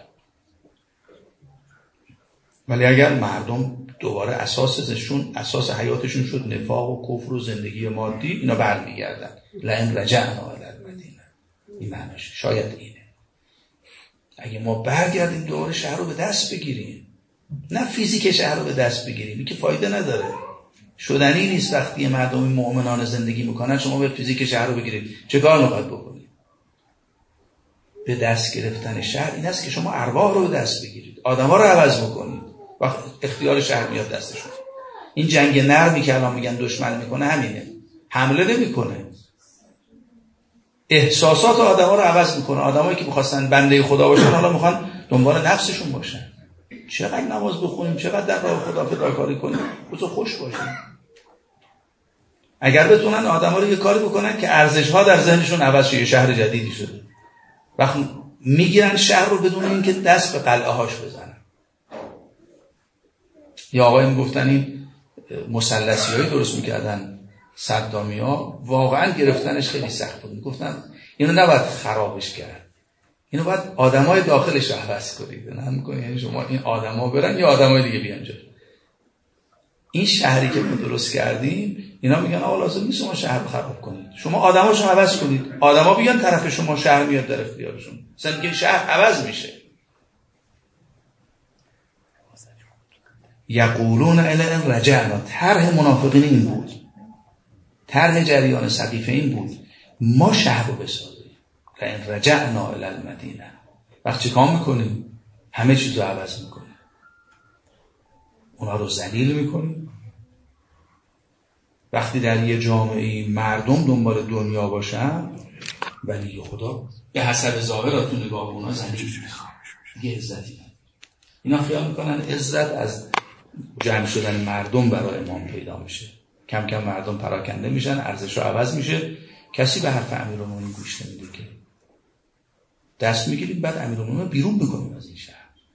ولی اگر مردم دوباره اساسشون، اساس حیاتشون شد نفاق و کفر و زندگی مادی، اینا برمیگردن. لئن رجعنا الی المدینه، این معنیش شاید اینه. اگه ما برگردیم دوباره شهر رو به دست بگیریم، نه فیزیک شهر رو به دست بگیریم، این که فایده نداره، شدنی نیست. وقتی مردم مؤمنان زندگی میکنن شما به فیزیک شهر رو بگیرید، چه کار میخواد بکنید؟ به دست گرفتن شهر این است که شما ارواح رو به دست بگیرید، آدما رو عوض بکنید. وقت اختیار شهر میاد دستشون. این جنگ نرمی که الان میگن دشمن میکنه همینه، حمله نمیکنه، احساسات آدما رو عوض میکنه. آدمایی که میخواستن بنده خدا باشن حالا میخوان دنبال نفسشون باشن. چقدر نماز بخونیم، چقدر در راه خدا فداکاری کنیم، بذار خوش باشیم. اگر بتونن آدما رو یه کاری بکنن که ارزش‌ها در ذهنشون عوض شه، شهر جدیدی شده، وقتی میگیرن شهر رو بدون اینکه دست به قلعه هاش بزنن. یا آقای میگفتن این مثلثی‌هایی درست میکردن صدامیا، واقعا گرفتنش خیلی سخت بود. میگفتن اینو نباید خرابش کرد، اینو باید آدمای داخلش عوض کنید. نه میگن یعنی شما این آدما برن یا آدمای دیگه بیان جا. این شهری که ما درست کردیم، اینا میگن آقا لازم نیست شما شهر رو خراب کنید، شما آدماشو عوض کنید، آدما بیان طرف شما، شهر میاد در اختیارشون. مثلا میگه شهر عوض میشه. یقولون الی ان رجعنا، طرح منافقین این بود، طرح جریان سقیفه این بود، ما شهر رو بسازیم. لئن رجعنا الی المدینه، وقت چی کار میکنیم؟ همه چیز رو عوض میکنیم، اونا رو ذلیل میکنیم. وقتی در یه جامعه مردم دنبال دنیا باشن، ولی خدا به حسب ظاهرات نگاه اونا ذلیل میشه، یه عزتی. اینا خیال میکنن عزت از جمع شدن مردم برای امام پیدا میشه. کم کم مردم پراکنده میشن، ارزش رو عوض میشه، کسی به حرف امیرالمومنین گوش نمیده که دست میگیریم بعد امیرالمومنین بیرون میکنیم از این شهر.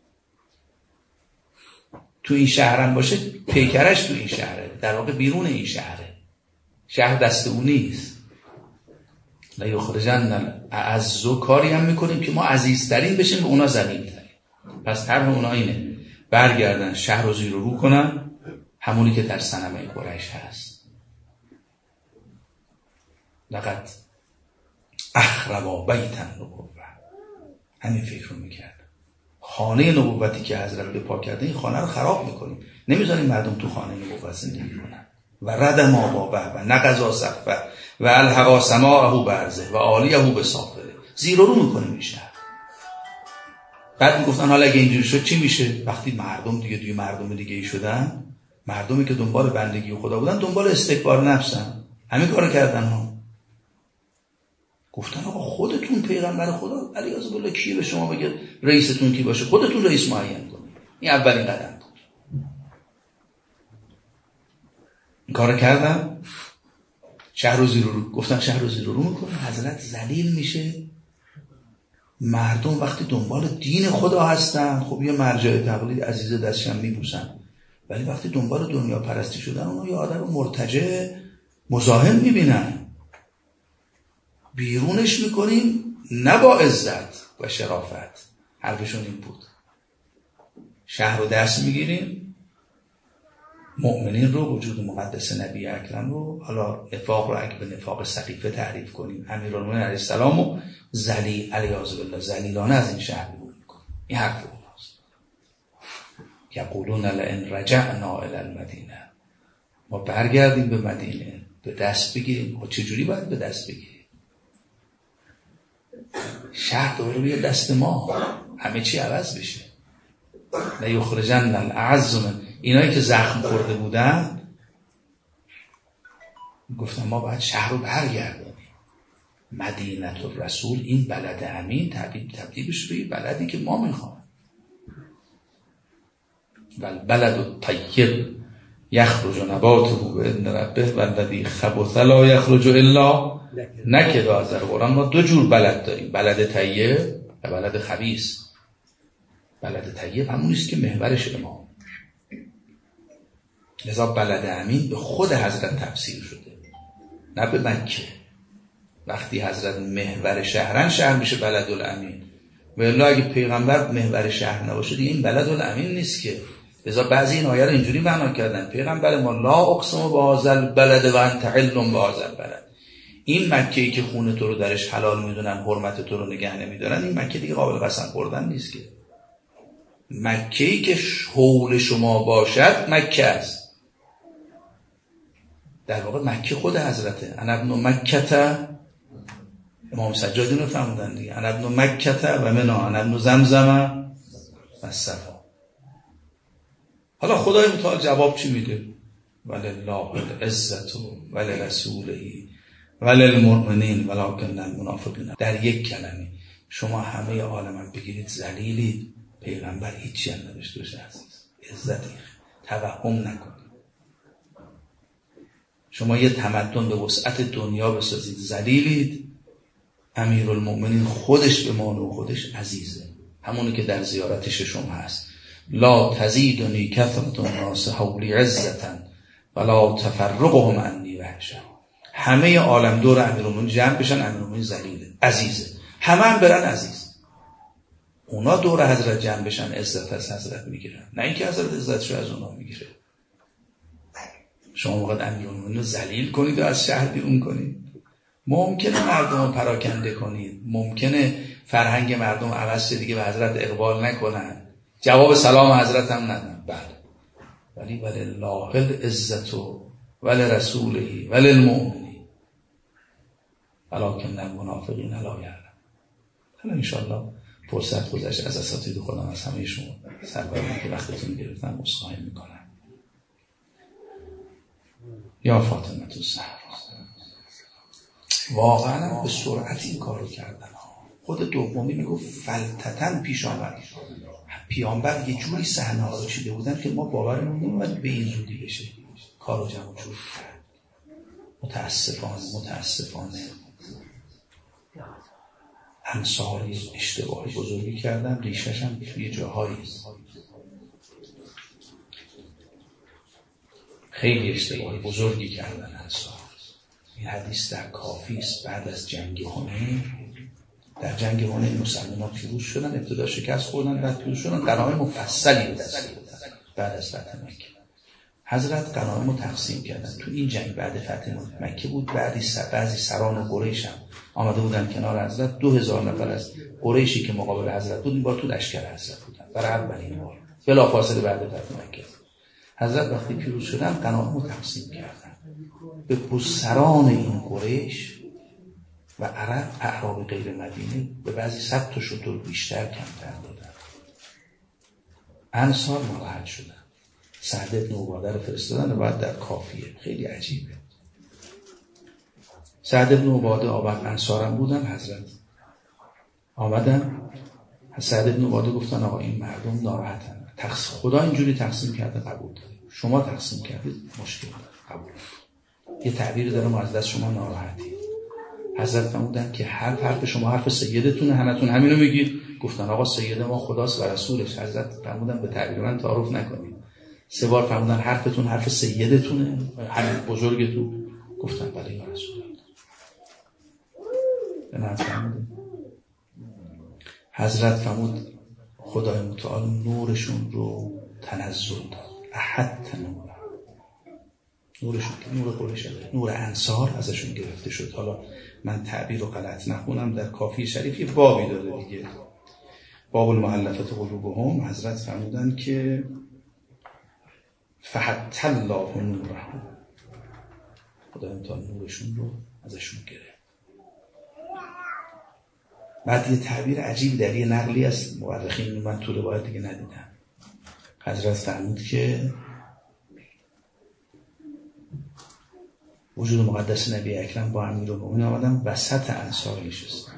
تو این شهرم باشه، پیکرش تو این شهره، در واقع بیرون این شهره، شهر دست اون نیست. لا یخرجن اعز، کاری هم میکنیم که ما عزیزترین بشیم به اونا ذلیل‌ترین. پس طرح اونا اینه برگردن شهر رو زیر و رو کنن، همونی که در صنمه قریش هست. لقد اخربا بیتن نبوه، همین فکر رو میکرد. خانه نبوتی که حضرت به پا کرده این خانه رو خراب میکنیم، نمیذاریم مردم تو خانه نبوت زندگی کنن. و رد ما با به و نقضا سقفه و الحقا سماعه برزه و عالیه به سافره، زیر و رو میکنیم این شهر. بعد میگفتن حالا اگه اینجوری شد چی میشه؟ وقتی مردم دیگه دیگه مردم دیگه ای شدن، مردمی که دنبال بندگی خدا بودن دنبال استکبار نفسن، همین کارو کردن ها. گفتن آقا خودتون پیغمبر خدا، علی عزیز بالله کی به شما بگه رئیستون کی باشه؟ خودتون رئیس معین کنید. این اولین قدم بود. این کارو کردن، شهر رو زیر و رو گفتن شهر رو زیر و رو میکنه، حضرت ذلیل میشه. مردم وقتی دنبال دین خدا هستن، خب یه مرجع تقلید عزیز دستشم میبوسن، ولی وقتی دنبال دنیا پرستی شدن اونو یه آدم مرتجع مزاحم میبینن. بیرونش میکنیم نه با عزت و شرافت، حرفشون این بود. شهر رو دست میگیریم، مؤمنین رو، وجود مقدس نبی اکرم رو، حالا نفاق رو اگه به نفاق سقیفه تعریف کنیم، امیرالمومنین علیه السلام و ذلیل علیاذ بالله ذلیلانه از این شهر بیرون میکنیم. این حرف اوناست. یقولون لئن رجعنا الی المدینه، ما برگردیم به مدینه به دست بگیریم. ما چجوری باید به دست بگیریم؟ شهر دوباره روی دست ما، همه چی عوض بشه. لیخرجن الاعز من، اینایی که زخم خورده بودن گفتن ما باید شهر رو برگردونیم. مدینه الرسول، این بلد امین تبدیل تبدیل بشه به بلدی که ما میخوایم. والبلد الطیب یخرج نباته باذن ربه والذی خبث لا یخرج الا نکدا. از قرآن ما دو جور بلد داریم، بلد طیب و بلد خبیث. بلد طیب همون است که محورش ما، لذا بلد امین به خود حضرت تفسیر شده، نه به مکه. وقتی حضرت محور شهرن شهر میشه بلد الامین، و الا اگه پیغمبر محور شهر نباشه دیگه این بلد الامین نیست که. لذا بعضی این آیه رو اینجوری معنا کردن پیغمبر ما لا اقسم بهذا البلد و انت حل بهذا البلد. این مکه‌ای که خون تو رو درش حلال میدونن، حرمت تو رو نگه نمیدارن، این مکه دیگه قابل قسم خوردن نیست که. مکه‌ای که حول شما باشد مکه است. در واقع مکه خود حضرته. انا ابن مکه، امام سجادی رو فرمودن دیگه، انا ابن مکه و منا، انا ابن زمزم و صفا. حالا خدای متعال جواب چی میده؟ ولله العزة ولرسوله وللمؤمنین ولکن المنافقین. در یک کلمه شما همه عالم بگیرید ذلیلید، پیغمبر هیچی هم نداشته باشه عزیز، عزتی توهم نکنید. شما یه تمدن به وسعت دنیا بسازید ذلیلید، امیرالمؤمنین خودش به مانو خودش عزیزه، همونی که در زیارت ششم هست. لا تزیدنی کثرت الناس حولی عزتا ولا تفرقهم عنی وحشا. همه عالم دور امیرالمؤمنین جمع بشن، امیرالمؤمنین ذلیله عزیزه، همه هم برن عزیز. اونا دور حضرت جمع بشن عزت از حضرت میگیرن، نه اینکه حضرت عزتشو از اونا میگیره. شما وقت امیرالمؤمنین رو ذلیل کنید و از شهر بیرون کنید. ممکنه مردم رو پراکنده کنید، ممکنه فرهنگ مردم عوض شه دیگه به حضرت اقبال نکنن، جواب سلام حضرت هم ندن، بله، ولی ولله العزة ولرسوله وللمؤمنین ولکن المنافقین لا یعلمون. حالا انشاءالله فرصت گذشت از اساتید خودم از همه شما سربرم که وقتتون گرفتم عذرخواهی میکنم. یا فاطمه الزهرا، واقعا به سرعت این کارو کردن ها. خود دومی میگفت فلتتن پیش آمد، پیامبر یه جوری صحنه ها رو چیده بودن که ما باورمون نمیاد به این زودی بشه. کارو جمع جور کرد. متاسفانه متاسفانه انصاری اشتباهی بزرگی کردن، ریشش هم توی جاهایی خیلی اشتباهی بزرگی کردن انصار. این حدیث در کافی است. بعد از جنگ حنین، در جنگ حنین مسلمان‌ها پیروز شدن، ابتدا شکست خوردن، بعد پیروز شدن، غنایم مفصلی به دست آوردن بعد از فتح مکه. حضرت غنایم رو تقسیم کردن. تو این جنگ بعد فتح مکه بود، بعدی سر بعضی سران قریش هم آمده بودن کنار حضرت. دو هزار نفر از قریشی که مقابل حضرت بود این بار تو لشکر حضرت بودن برای اولین بار بلافاصله بعد فتح مکه. حضرت وقتی پیروز شدن غنایم رو تقسیم کردن به سران این قریش و عرب، اعراب غیر مدینه به بعضی صد تا شتر بیشتر کمتر دادن. انصار ناراحت شدن، سعد بن عباده رو فرستادن و بعد در کافیه. خیلی عجیبه. سعد بن عباده آباد انصارم بودن. حضرت آمدن، سعد بن عباده گفتن آقا این مردم ناراحتن، تقسیم خدا اینجوری تقسیم کرده قبول داریم، شما تقسیم کردید مشکل داره قبول. یه تعبیر داره ما از دست شما ناراحتی. حضرت فرمودن که هر حرف شما حرف سیدتونه، همتون همینو میگید. گفتن آقا سید ما خداست و رسولش. حضرت فرمودن به تعبیر من تعارف نکنید. سه بار فرمودن حرفتون حرف سیدتونه، همین بزرگتون. گفتن بله یا رسول الله. حضرت فرمود خدای متعال نورشون رو تنزل داد، احد نور نورشون که نور قریش، نور انصار ازشون گرفته شد. حالا من تعبیر رو غلط نخونم، در کافی شریف یه بابی داره دیگه، باب المؤلفه قلوبهم. حضرت فرمودن که فحت الله نورهم، خدای متعال نورشون رو ازشون گرفت. بعد یه تعبیر عجیب در یه نقلی از مورخین من تو روایت دیگه ندیدم. حضرت فرمود که وجود مقدس نبی اکرم با امیرالمومنین آمدن وسط انصار نشستن.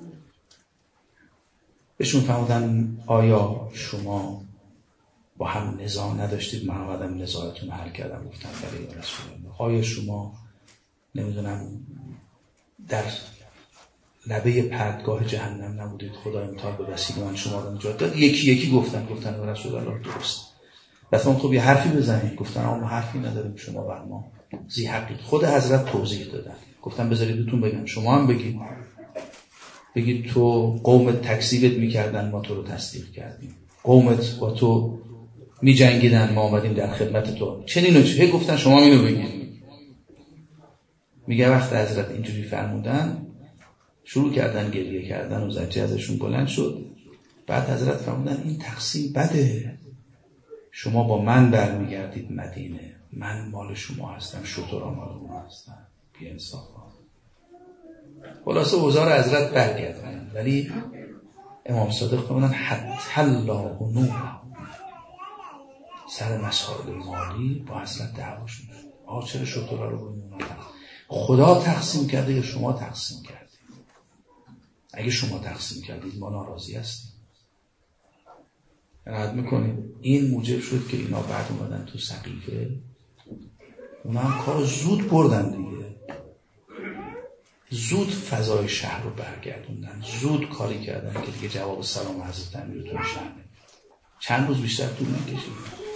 بهشون فرمودن آیا شما با هم نزاع نداشتید؟ من آمدم نزاعتون حل کردم. گفتن بله یا رسول الله. آیا شما نمیدونم در لبه پرتگاه جهنم نبودید؟ خدای متعال به وسیله من شما رو نجات داد. یکی یکی گفتن گفتن یا رسول الله درست. مثلا خب یه حرفی بزنید. گفتن آقا ما حرفی نداریم، شما بر ما زی حقید. خود حضرت توضیح دادن. گفتن بذارید بهتون بگم، شما هم بگید بگید تو قومت تکذیبت میکردن، ما تو رو تصدیق کردیم. قومت با تو میجنگیدن، ما آمدیم در خدمت تو. چنین و چه گفتن، شما اینو بگید. میگه وقت حضرت اینجوری فرمودن شروع کردن گریه کردن و زجه ازشون بلند شد. بعد حضرت فرمودن این تقسیم بده، شما با من برمیگردید مدینه، من مال شما هستم، شترا مال اون هستم. بی انصافا. خلاصه اوزار حضرت برگردن. ولی امام صادق فرمودن حتی الله نور، سر مسائل مالی با حضرت دعواشون شد. آه چرا شترا رو بایمون آدم؟ خدا تقسیم کرده یا شما تقسیم کردید؟ اگه شما تقسیم کردید ما ناراضی هستیم. رد میکنید. این موجب شد که اینا بعد اومدن تو سقیفه، اونا هم کار زود بردن دیگه، زود فضای شهر رو برگردوندن، زود کاری کردن که دیگه جواب سلام حضرت امیرتون شهر نمید. چند روز بیشتر طول نکشید.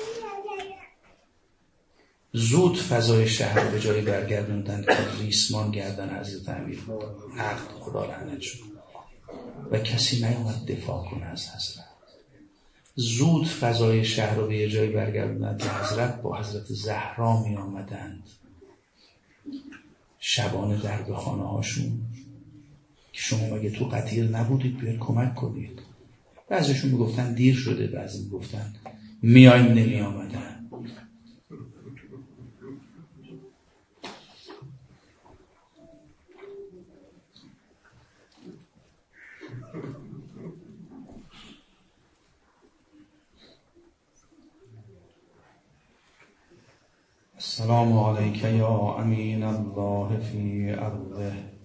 زود فضای شهر رو به جای برگردوندن که ریسمان گردن حضرت امیر بود. عقد خدا لعنت شد و کسی نیومد دفاع کنه از حضرت. زود فضای شهر رو به یه جای برگردوندن که حضرت با حضرت زهرا می آمدند شبانه در به خانه هاشون که شما مگه تو قطیر نبودید بیاید کمک کنید. بعضیشون میگفتن دیر شده، بعضی میگفتن میایم نمی آمدن. السلام علیک یا امین الله فی ارضه